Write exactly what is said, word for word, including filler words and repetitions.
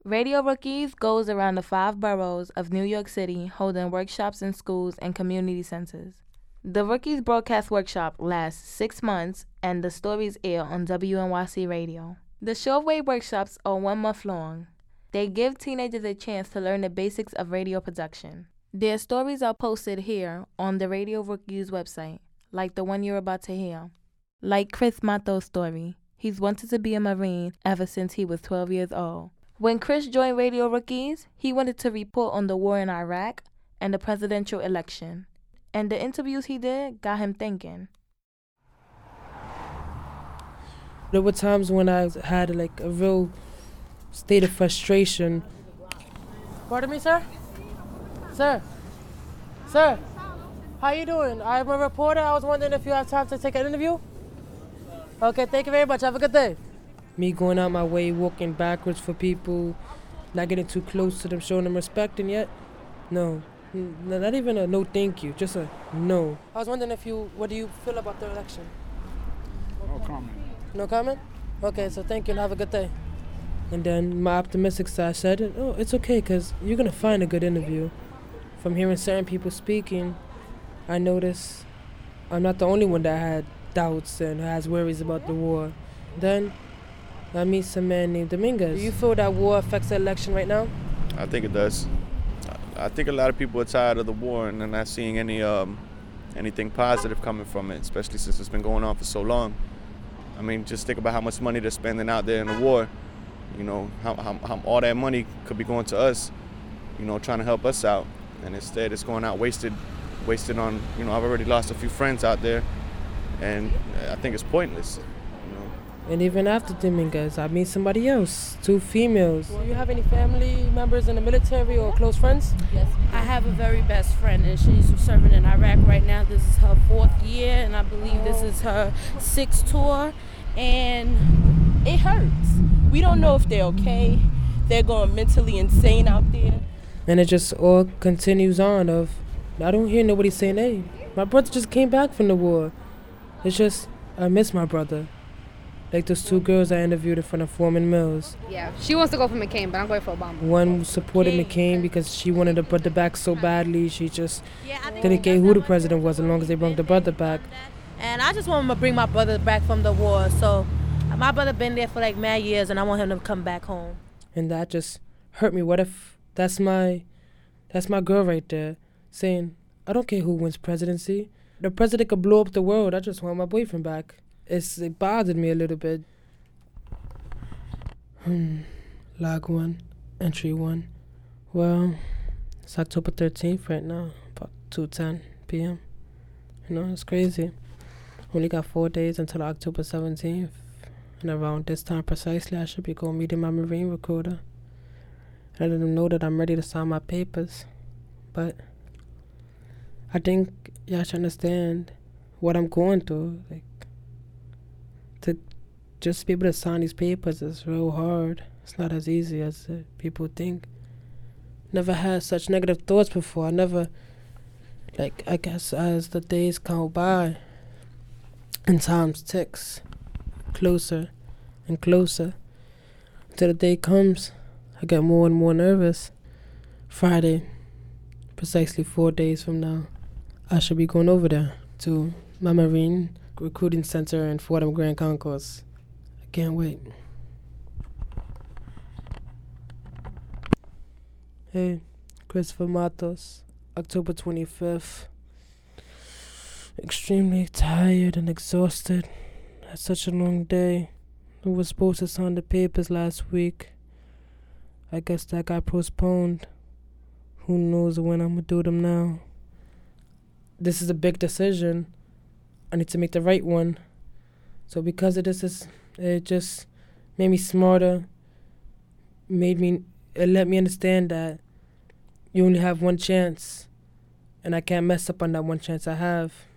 Radio Rookies goes around the five boroughs of New York City, holding workshops in schools and community centers. The Rookies broadcast workshop lasts six months, and the stories air on W N Y C Radio. The shortwave workshops are one month long. They give teenagers a chance to learn the basics of radio production. Their stories are posted here on the Radio Rookies website, like the one you're about to hear. Like Chris Mato's story, he's wanted to be a Marine ever since he was twelve years old. When Chris joined Radio Rookies, he wanted to report on the war in Iraq and the presidential election. And the interviews he did got him thinking. There were times when I had like a real state of frustration. Pardon me, sir? Sir? Sir? How you doing? I'm a reporter. I was wondering if you have time to take an interview? Okay, thank you very much. Have a good day. Me going out my way, walking backwards for people, not getting too close to them, showing them respect, and yet, no. N- not even a no thank you, just a no. I was wondering if you, what do you feel about the election? No comment. No comment? Okay, so thank you and have a good day. And then my optimistic side said, oh, it's okay, because you're going to find a good interview. From hearing certain people speaking, I noticed I'm not the only one that had doubts and has worries about the war. Then I meet some man named Dominguez. Do you feel that war affects the election right now? I think it does. I think a lot of people are tired of the war and they're not seeing any um, anything positive coming from it, especially since it's been going on for so long. I mean, just think about how much money they're spending out there in the war. You know, how, how, how all that money could be going to us, you know, trying to help us out. And instead it's going out wasted, wasted on, you know, I've already lost a few friends out there, and I think it's pointless. And even after Dominguez, I meet somebody else, two females. Do you have any family members in the military or close friends? Yes, I have a very best friend, and she's serving in Iraq right now. This is her fourth year, and I believe this is her sixth tour, and it hurts. We don't know if they're okay. They're going mentally insane out there. And it just all continues on of, I don't hear nobody saying, hey, my brother just came back from the war. It's just, I miss my brother. Like those two girls I interviewed in front of Foreman Mills. Yeah, she wants to go for McCain, but I'm going for Obama. One supported McCain because she wanted the brother back so badly. She just didn't care who the president was as long as they brought the brother back. And I just want to bring my brother back from the war. So my brother been there for like mad years, and I want him to come back home. And that just hurt me. What if that's my, that's my girl right there saying, I don't care who wins presidency. The president could blow up the world. I just want my boyfriend back. It's, it bothered me a little bit. Hmm. Log one, entry one. Well, it's October thirteenth right now, about two ten p.m. You know, it's crazy. Only got four days until October seventeenth. And around this time precisely, I should be going meeting my Marine recruiter. And I let him know that I'm ready to sign my papers. But I think y'all should understand what I'm going through. Like, to just be able to sign these papers is real hard. It's not as easy as uh, people think. Never had such negative thoughts before. I never, like, I guess as the days go by and times ticks closer and closer till the day comes, I get more and more nervous. Friday, precisely four days from now, I should be going over there to my Marine recruiting center in Fordham Grand Concourse. I can't wait. Hey, Christopher Matos, October twenty-fifth. Extremely tired and exhausted. Had such a long day. I was supposed to sign the papers last week. I guess that got postponed. Who knows when I'm gonna do them now. This is a big decision. I need to make the right one. So because of this, is it just made me smarter. Made me, it let me understand that you only have one chance, and I can't mess up on that one chance I have.